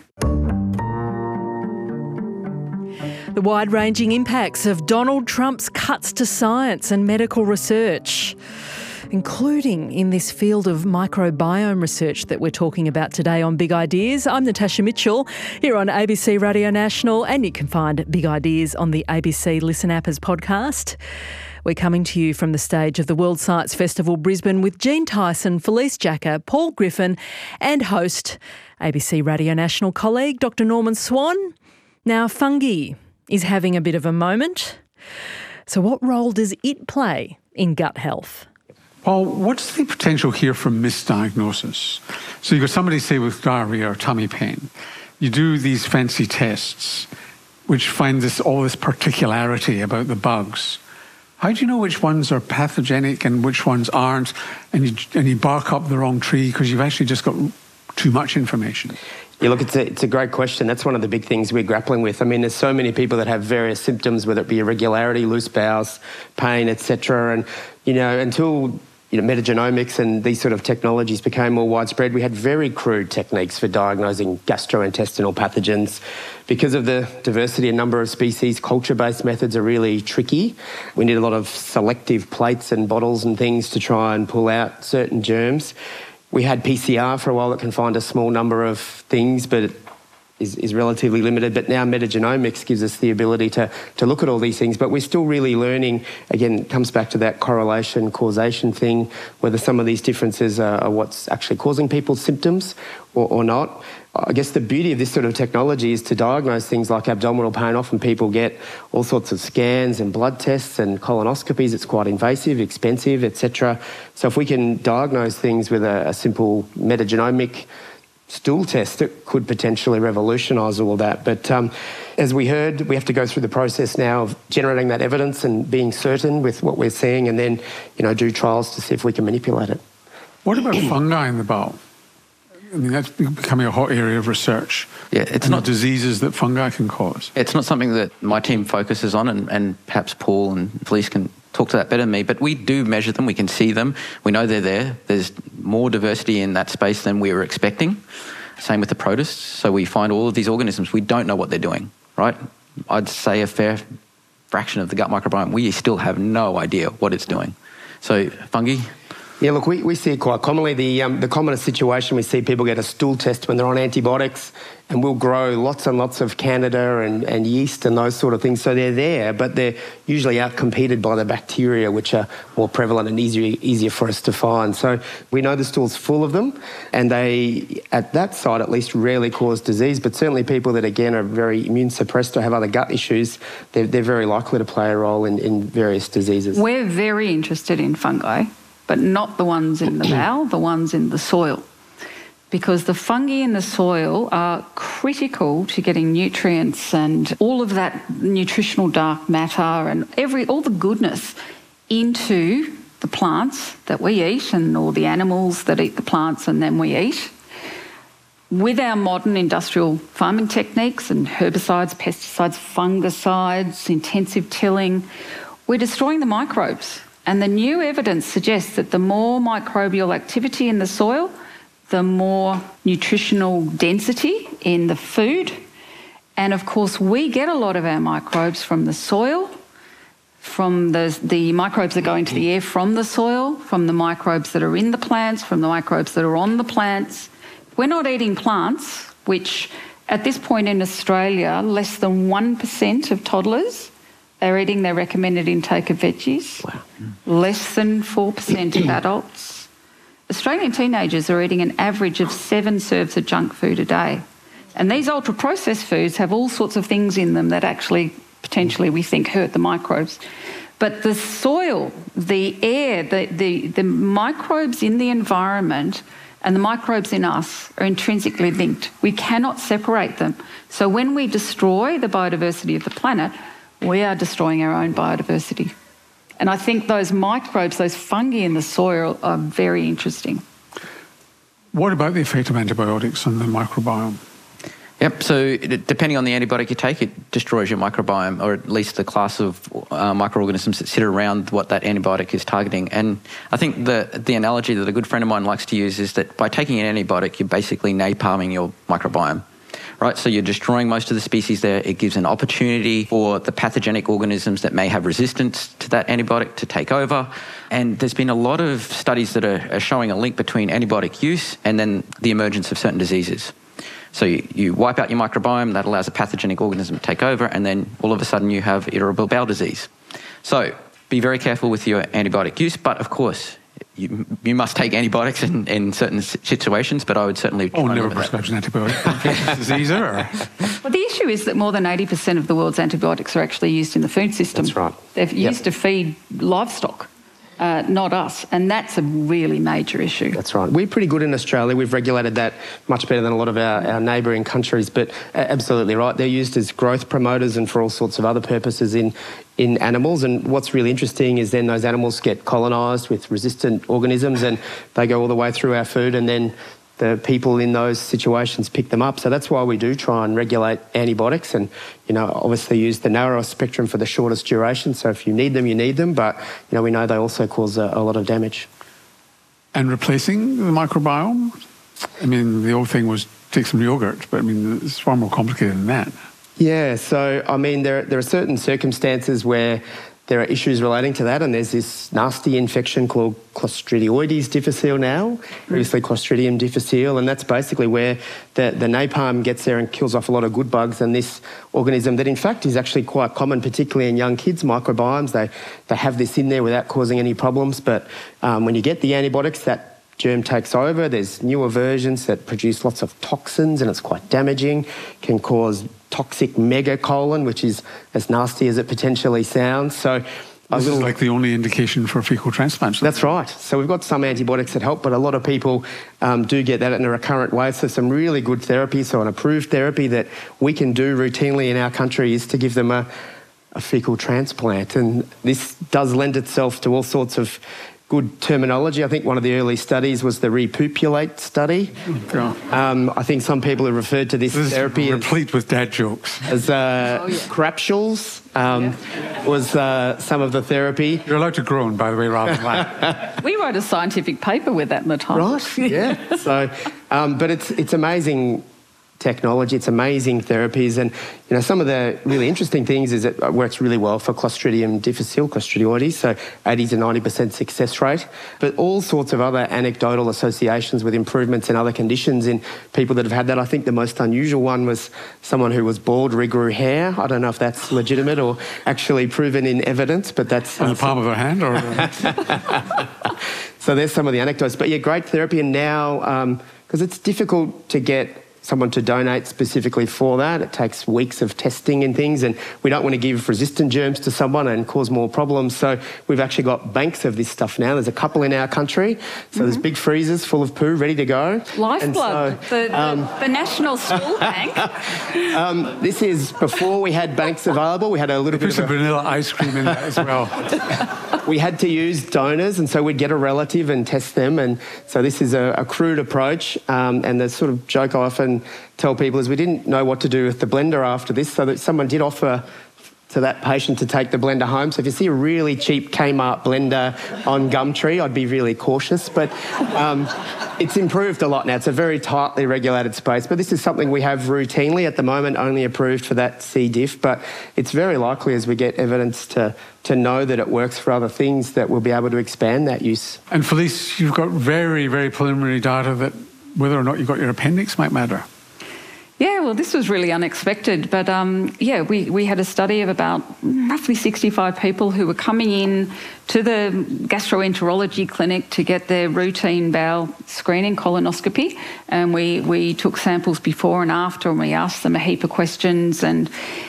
The wide-ranging impacts of Donald Trump's cuts to science and medical research, including in this field of microbiome research that we're talking about today on Big Ideas. I'm Natasha Mitchell here on ABC Radio National, and you can find Big Ideas on the ABC Listen app as podcast. We're coming to you from the stage of the World Science Festival Brisbane with Jean Tyson, Felice Jacka, Paul Griffin and host, ABC Radio National colleague Dr Norman Swan. Now, fungi is having a bit of a moment. So what role does it play in gut health? Paul, what's the potential here for misdiagnosis? So you've got somebody, say, with diarrhoea or tummy pain. You do these fancy tests which find all this particularity about the bugs. How do you know which ones are pathogenic and which ones aren't, and you bark up the wrong tree because you've actually just got too much information? Yeah, look, it's a great question. That's one of the big things we're grappling with. I mean, there's so many people that have various symptoms, whether it be irregularity, loose bowels, pain, etc. And, until metagenomics and these sort of technologies became more widespread, we had very crude techniques for diagnosing gastrointestinal pathogens. Because of the diversity and number of species, culture-based methods are really tricky. We need a lot of selective plates and bottles and things to try and pull out certain germs. We had PCR for a while that can find a small number of things, but it is relatively limited. But now metagenomics gives us the ability to look at all these things. But we're still really learning. Again, it comes back to that correlation, causation thing, whether some of these differences are what's actually causing people's symptoms or not. I guess the beauty of this sort of technology is to diagnose things like abdominal pain. Often people get all sorts of scans and blood tests and colonoscopies. It's quite invasive, expensive, etc. So if we can diagnose things with a simple metagenomic stool test, it could potentially revolutionise all of that. But as we heard, we have to go through the process now of generating that evidence and being certain with what we're seeing, and then do trials to see if we can manipulate it. What about fungi in the bowel? I mean, that's becoming a hot area of research. Yeah, it's not the diseases that fungi can cause. It's not something that my team focuses on, and perhaps Paul and Felice can talk to that better than me, but we do measure them, we can see them, we know they're there. There's more diversity in that space than we were expecting. Same with the protists. So we find all of these organisms, we don't know what they're doing, right? I'd say a fair fraction of the gut microbiome, we still have no idea what it's doing. So fungi? Yeah, look, we see it quite commonly. The commonest situation, we see people get a stool test when they're on antibiotics, and we'll grow lots and lots of Candida and yeast and those sort of things. So they're there, but they're usually outcompeted by the bacteria, which are more prevalent and easier for us to find. So we know the stool's full of them, and they, at that site at least, rarely cause disease. But certainly people that, again, are very immune suppressed or have other gut issues, they're very likely to play a role in various diseases. We're very interested in fungi, but not the ones in the bowel, the ones in the soil. Because the fungi in the soil are critical to getting nutrients and all of that nutritional dark matter and all the goodness into the plants that we eat and all the animals that eat the plants and then we eat. With our modern industrial farming techniques and herbicides, pesticides, fungicides, intensive tilling, we're destroying the microbes. And the new evidence suggests that the more microbial activity in the soil, the more nutritional density in the food. And of course, we get a lot of our microbes from the soil, from the microbes that go into the air from the soil, from the microbes that are in the plants, from the microbes that are on the plants. We're not eating plants, which at this point in Australia, less than 1% of toddlers are eating their recommended intake of veggies. Wow. Less than 4% of adults. Australian teenagers are eating an average of 7 serves of junk food a day. And these ultra-processed foods have all sorts of things in them that actually, potentially, we think hurt the microbes. But the soil, the air, the microbes in the environment and the microbes in us are intrinsically linked. We cannot separate them. So when we destroy the biodiversity of the planet, we are destroying our own biodiversity. And I think those microbes, those fungi in the soil are very interesting. What about the effect of antibiotics on the microbiome? Yep, so depending on the antibiotic you take, it destroys your microbiome, or at least the class of microorganisms that sit around what that antibiotic is targeting. And I think the analogy that a good friend of mine likes to use is that by taking an antibiotic, you're basically napalming your microbiome. Right, so you're destroying most of the species there. It gives an opportunity for the pathogenic organisms that may have resistance to that antibiotic to take over. And there's been a lot of studies that are showing a link between antibiotic use and then the emergence of certain diseases. So you wipe out your microbiome, that allows a pathogenic organism to take over, and then all of a sudden you have irritable bowel disease. So be very careful with your antibiotic use, but of course, you must take antibiotics in certain situations, but I would certainly try never prescribe an antibiotic disease or... Well, the issue is that more than 80% of the world's antibiotics are actually used in the food system. That's right. They're used to feed livestock, not us, and that's a really major issue. That's right. We're pretty good in Australia. We've regulated that much better than a lot of our neighbouring countries, but absolutely right. They're used as growth promoters and for all sorts of other purposes in animals. And what's really interesting is then those animals get colonised with resistant organisms and they go all the way through our food, and then the people in those situations pick them up. So that's why we do try and regulate antibiotics and, obviously use the narrowest spectrum for the shortest duration. So if you need them, you need them. But, we know they also cause a lot of damage. And replacing the microbiome? I mean, the old thing was take some yogurt, but I mean, it's far more complicated than that. Yeah, so, I mean, there are certain circumstances where there are issues relating to that, and there's this nasty infection called Clostridioides difficile now, previously Clostridium difficile, and that's basically where the napalm gets there and kills off a lot of good bugs, and this organism that in fact is actually quite common, particularly in young kids' microbiomes. They have this in there without causing any problems, but when you get the antibiotics, that germ takes over. There's newer versions that produce lots of toxins, and it's quite damaging, can cause toxic megacolon, which is as nasty as it potentially sounds. So this is like the only indication for fecal transplants. That's right. So we've got some antibiotics that help, but a lot of people do get that in a recurrent way. So some really good therapy, so an approved therapy that we can do routinely in our country is to give them a fecal transplant. And this does lend itself to all sorts of good terminology. I think one of the early studies was the repopulate study. I think some people have referred to this therapy replete with dad jokes as crapsules. Was some of the therapy. You're allowed to groan, by the way, rather than laugh. We wrote a scientific paper with that in the time. Right, yeah. So, but it's amazing technology. It's amazing therapies. And, some of the really interesting things is it works really well for Clostridium difficile, Clostridioides, so 80 to 90% success rate. But all sorts of other anecdotal associations with improvements in other conditions in people that have had that. I think the most unusual one was someone who was bald, regrew hair. I don't know if that's legitimate or actually proven in evidence, but that's... On the palm of their hand? Or So there's some of the anecdotes. But yeah, great therapy. And now, because it's difficult to get someone to donate specifically for that. It takes weeks of testing and things, and we don't want to give resistant germs to someone and cause more problems. So we've actually got banks of this stuff now. There's a couple in our country. So there's big freezers full of poo ready to go. Lifeblood, so, the National Stool Bank. This is before we had banks available. We had a little bit of some vanilla ice cream in that as well. We had to use donors, and so we'd get a relative and test them. And so this is a crude approach. And the sort of joke I often tell people is we didn't know what to do with the blender after this, so that someone did offer to that patient to take the blender home. So if you see a really cheap Kmart blender on Gumtree, I'd be really cautious. But it's improved a lot now. It's a very tightly regulated space. But this is something we have routinely at the moment, only approved for that C. diff. But it's very likely as we get evidence to know that it works for other things that we'll be able to expand that use. And Felice, you've got very, very preliminary data that whether or not you've got your appendix might matter. Yeah, well, this was really unexpected. But, we had a study of about roughly 65 people who were coming in to the gastroenterology clinic to get their routine bowel screening, colonoscopy. And we took samples before and after, and we asked them a heap of questions. And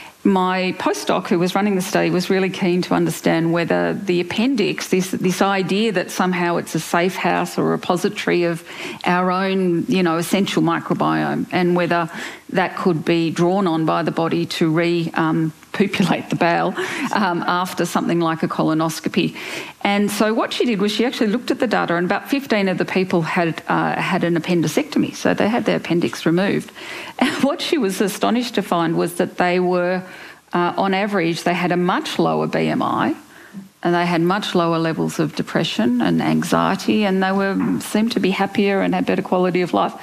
my postdoc who was running the study was really keen to understand whether the appendix, this idea that somehow it's a safe house or a repository of our own, essential microbiome, and whether that could be drawn on by the body to populate the bowel after something like a colonoscopy. And so what she did was she actually looked at the data, and about 15 of the people had an appendicectomy, so they had their appendix removed. And what she was astonished to find was that they were, on average, they had a much lower BMI, and they had much lower levels of depression and anxiety, and they seemed to be happier and had better quality of life.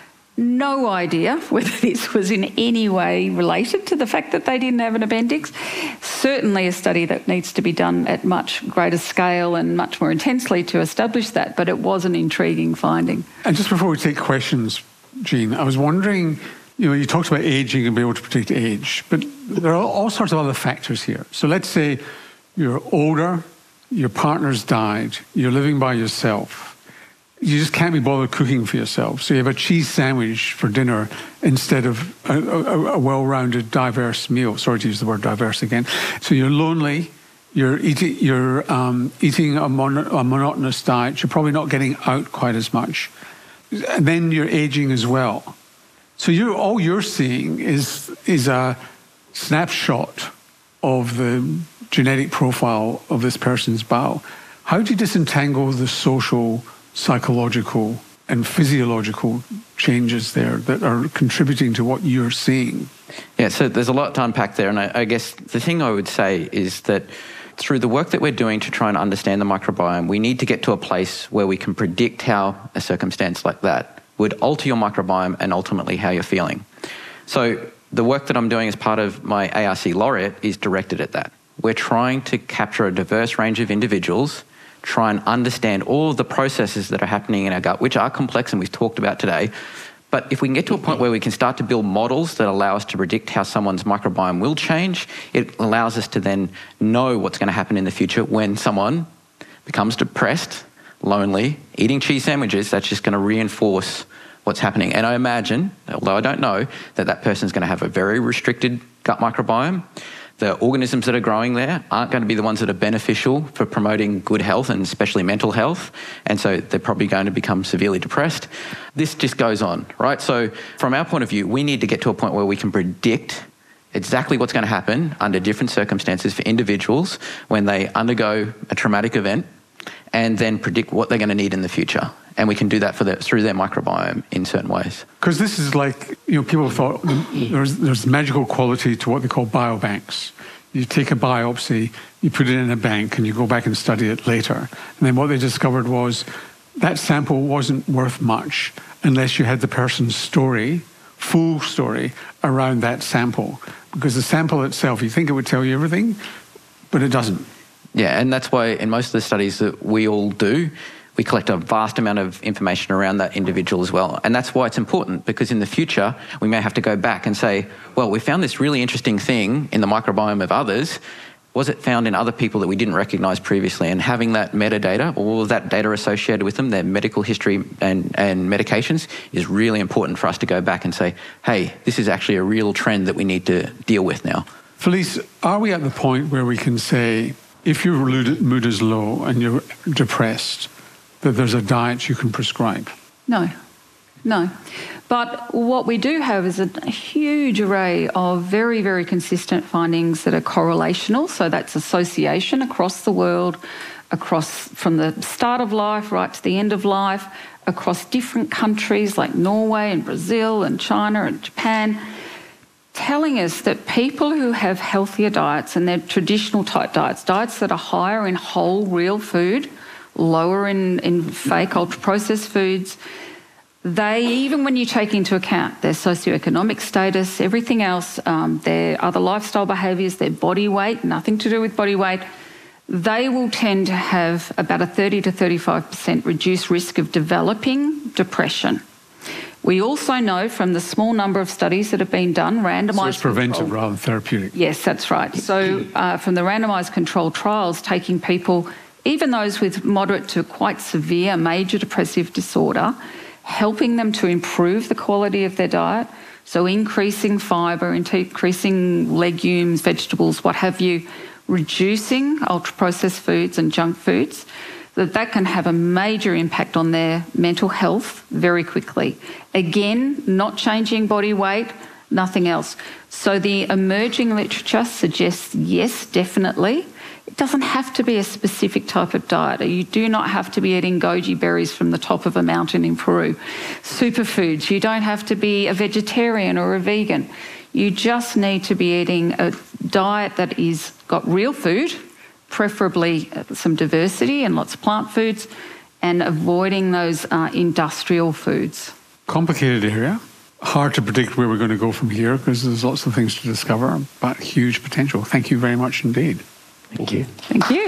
No idea whether this was in any way related to the fact that they didn't have an appendix. Certainly a study that needs to be done at much greater scale and much more intensely to establish that, but it was an intriguing finding. And just before we take questions, Jean, I was wondering, you talked about ageing and being able to predict age, but there are all sorts of other factors here. So let's say you're older, your partner's died, you're living by yourself. You just can't be bothered cooking for yourself. So you have a cheese sandwich for dinner instead of a well-rounded, diverse meal. Sorry to use the word diverse again. So you're lonely, you're eating a monotonous diet, you're probably not getting out quite as much. And then you're aging as well. So all you're seeing is a snapshot of the genetic profile of this person's bowel. How do you disentangle the social, psychological and physiological changes there that are contributing to what you're seeing? Yeah, so there's a lot to unpack there, and I guess the thing I would say is that through the work that we're doing to try and understand the microbiome, we need to get to a place where we can predict how a circumstance like that would alter your microbiome and ultimately how you're feeling. So the work that I'm doing as part of my ARC laureate is directed at that. We're trying to capture a diverse range of individuals, try and understand all of the processes that are happening in our gut, which are complex and we've talked about today. But if we can get to a point where we can start to build models that allow us to predict how someone's microbiome will change, it allows us to then know what's going to happen in the future when someone becomes depressed, lonely, eating cheese sandwiches. That's just going to reinforce what's happening. And I imagine, although I don't know, that person's going to have a very restricted gut microbiome. The organisms that are growing there aren't going to be the ones that are beneficial for promoting good health and especially mental health. And so they're probably going to become severely depressed. This just goes on, right? So from our point of view, we need to get to a point where we can predict exactly what's going to happen under different circumstances for individuals when they undergo a traumatic event, and then predict what they're going to need in the future. And we can do that through their microbiome in certain ways. Because this is like, people thought there's magical quality to what they call biobanks. You take a biopsy, you put it in a bank, and you go back and study it later. And then what they discovered was that sample wasn't worth much unless you had the person's story full story around that sample. Because the sample itself, you think it would tell you everything, but it doesn't. Yeah, and that's why in most of the studies that we all do, we collect a vast amount of information around that individual as well. And that's why it's important, because in the future, we may have to go back and say, well, we found this really interesting thing in the microbiome of others. Was it found in other people that we didn't recognise previously? And having that metadata, all of that data associated with them, their medical history and medications, is really important for us to go back and say, hey, this is actually a real trend that we need to deal with now. Felice, are we at the point where we can say, if your mood is low and you're depressed, that there's a diet you can prescribe? No. But what we do have is a huge array of very, very consistent findings that are correlational. So that's association across the world, from the start of life right to the end of life, across different countries like Norway and Brazil and China and Japan, telling us that people who have healthier diets, and they're traditional type diets that are higher in whole, real food, lower in fake, ultra-processed foods, they, even when you take into account their socioeconomic status, everything else, their other lifestyle behaviours, their body weight, nothing to do with body weight, they will tend to have about a 30 to 35% reduced risk of developing depression. We also know from the small number of studies that have been done, randomised... So it's preventive rather than therapeutic. Yes, that's right. So from the randomised controlled trials, taking people, even those with moderate to quite severe major depressive disorder, helping them to improve the quality of their diet, so increasing fibre, increasing legumes, vegetables, what have you, reducing ultra-processed foods and junk foods, that can have a major impact on their mental health very quickly. Again, not changing body weight, nothing else. So the emerging literature suggests, yes, definitely. It doesn't have to be a specific type of diet. You do not have to be eating goji berries from the top of a mountain in Peru. Superfoods. You don't have to be a vegetarian or a vegan. You just need to be eating a diet that is got real food, preferably some diversity and lots of plant foods, and avoiding those industrial foods. Complicated area. Hard to predict where we're going to go from here because there's lots of things to discover, but huge potential. Thank you very much indeed. Thank you. Thank you.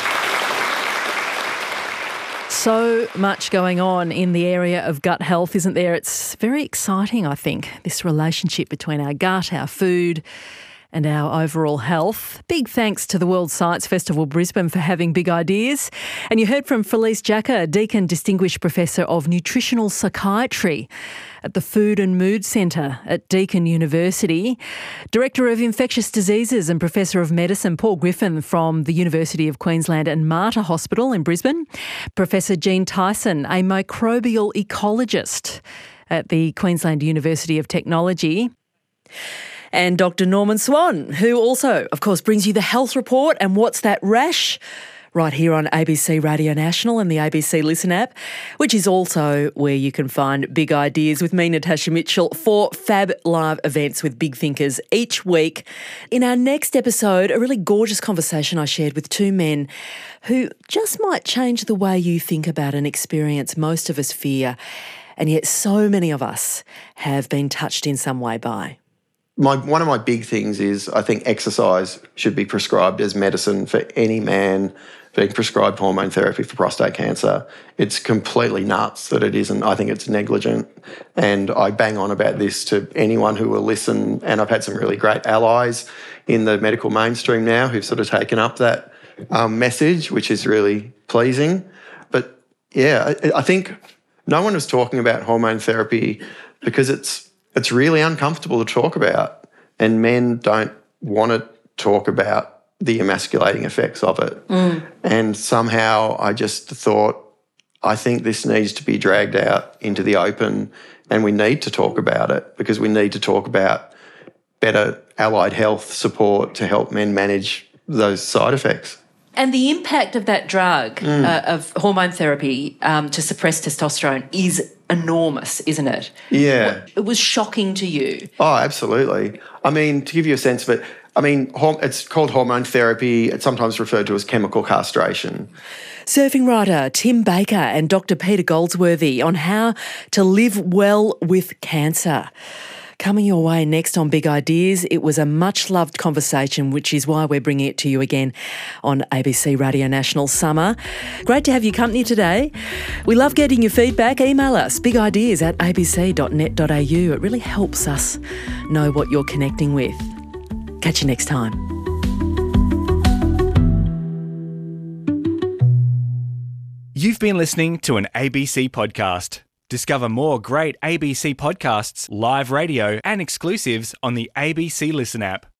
So much going on in the area of gut health, isn't there? It's very exciting, I think, this relationship between our gut, our food, and our overall health. Big thanks to the World Science Festival Brisbane for having big ideas. And you heard from Felice Jacka, Deakin Distinguished Professor of Nutritional Psychiatry at the Food and Mood Centre at Deakin University. Director of Infectious Diseases and Professor of Medicine, Paul Griffin from the University of Queensland and Mater Hospital in Brisbane. Professor Jean Tyson, a microbial ecologist at the Queensland University of Technology. And Dr. Norman Swan, who also, of course, brings you the health report and What's That Rash? Right here on ABC Radio National and the ABC Listen app, which is also where you can find big ideas with me, Natasha Mitchell, for fab live events with big thinkers each week. In our next episode, a really gorgeous conversation I shared with two men who just might change the way you think about an experience most of us fear, and yet so many of us have been touched in some way by. One of my big things is I think exercise should be prescribed as medicine for any man being prescribed hormone therapy for prostate cancer. It's completely nuts that it isn't. I think it's negligent. And I bang on about this to anyone who will listen. And I've had some really great allies in the medical mainstream now who've sort of taken up that message, which is really pleasing. But yeah, I think no one was talking about hormone therapy because it's really uncomfortable to talk about, and men don't want to talk about the emasculating effects of it. And somehow I just thought, I think this needs to be dragged out into the open, and we need to talk about it because we need to talk about better allied health support to help men manage those side effects. And the impact of that drug, of hormone therapy to suppress testosterone is enormous, isn't it? Yeah. It was shocking to you. Oh, absolutely. I mean, to give you a sense of it, I mean, it's called hormone therapy. It's sometimes referred to as chemical castration. Surfing writer Tim Baker and Dr. Peter Goldsworthy on how to live well with cancer. Coming your way next on Big Ideas, it was a much-loved conversation, which is why we're bringing it to you again on ABC Radio National Summer. Great to have your company today. We love getting your feedback. Email us, bigideas@abc.net.au. It really helps us know what you're connecting with. Catch you next time. You've been listening to an ABC podcast. Discover more great ABC podcasts, live radio, and exclusives on the ABC Listen app.